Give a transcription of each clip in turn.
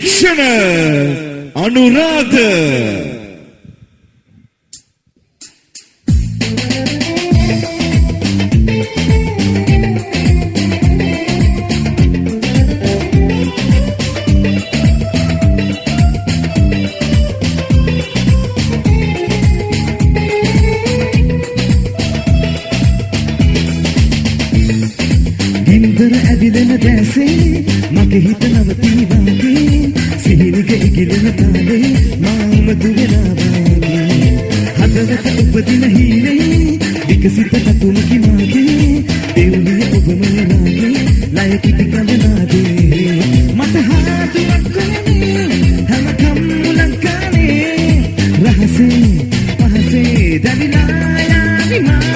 තීක්ෂණ අනුරාධ ඇවිලෙන දැසේ මගේ හිත නවතී වාගේ සිහිනක ඉගිලෙන තාලේ මාම දුවලා වාගේ හදවත උපදින හීනේ විකසිත කතුමකි මාගේ දෙව්ලිය ඔබම නාගේ ලය කිටි කඳනාදේ මට හාතුවක් කොනේ හැම කම්මුලක් ගානේ රහසේ පහසේ දැවිලා යාවි මා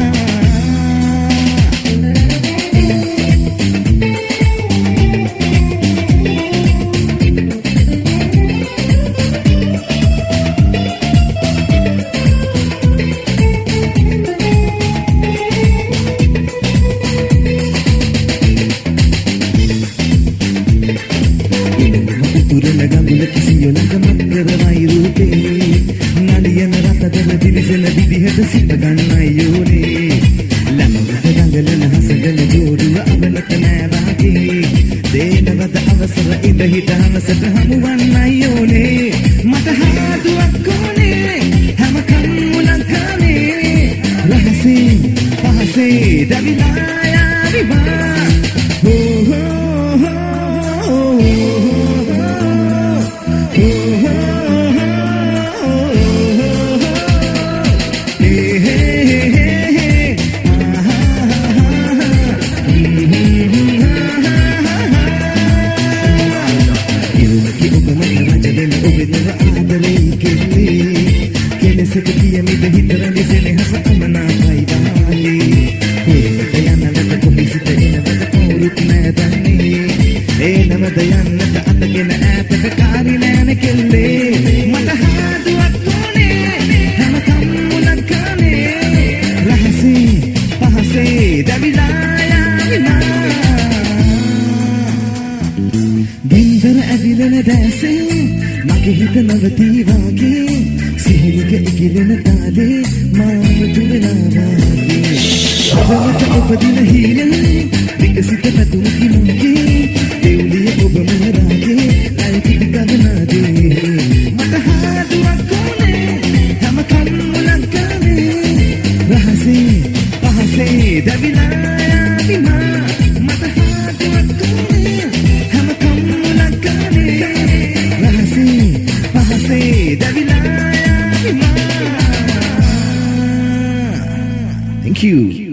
ගඟුල කිසියොලක මක්කරවයි රූපේ නලියන රටදර දිලිසෙන විදිහට සිත ගන්නයි යෝනේ ළමකට දඟලන හසගල ජෝඩුව අවලක නෑ වාගේ දේනවද අවසර ඉඳ හිට හමසට හමුවන්නයි යෝනේ මට හාදුවක් කොනේ හැම කම්මුලක් ගානේ රහසේ පහසේ දැවිලා යාවිවා නමද යන්නට අතගෙන ඈතක කාරි නෑන කෙල්ලේ මට හාදුවක් කොනේ හැම කම්මුලක් ගානේ රහසේ පහසේ දැවිලා යාවිලා ගින්දර ඇවිලෙන දැසේ මගේ හිත නවතී වාගේ සිහිනක ඉගිලෙන තාලේ මාම දුවලා වාගේ හදවත උපදින හීනේ විකසිත පැතුමකි මගේ දෙව්ලිය ඔබම රාගේ ලය කිටි කඳනාදේ මට හාදුවක් කොනේ හැම කම්මුලක් ගානේ රහසේ පහසේ දැවිලා යාවිමා මට හාදුවක් කොනේ හැම කම්මුලක් ගානේ රහසේ පහසේ දැවිලා යාවිමා Thank you.